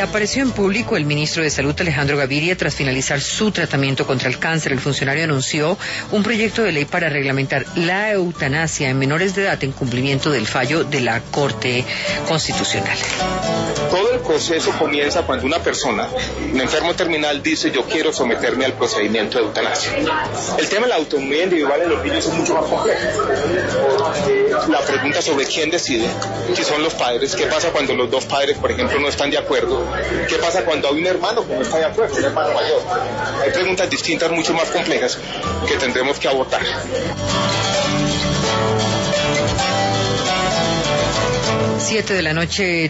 Reapareció en público el ministro de Salud Alejandro Gaviria tras finalizar su tratamiento contra el cáncer. El funcionario anunció un proyecto de ley para reglamentar la eutanasia en menores de edad en cumplimiento del fallo de la Corte Constitucional. Todo el proceso comienza cuando una persona, un enfermo terminal, dice: yo quiero someterme al procedimiento de eutanasia. El tema de la autonomía individual en los niños es mucho más complejo. La pregunta sobre quién decide, si son los padres, qué pasa cuando los dos padres, por ejemplo, no están de acuerdo, qué pasa cuando hay un hermano que no está de acuerdo, un hermano mayor. Hay preguntas distintas, mucho más complejas, que tendremos que abordar. 7 de la noche.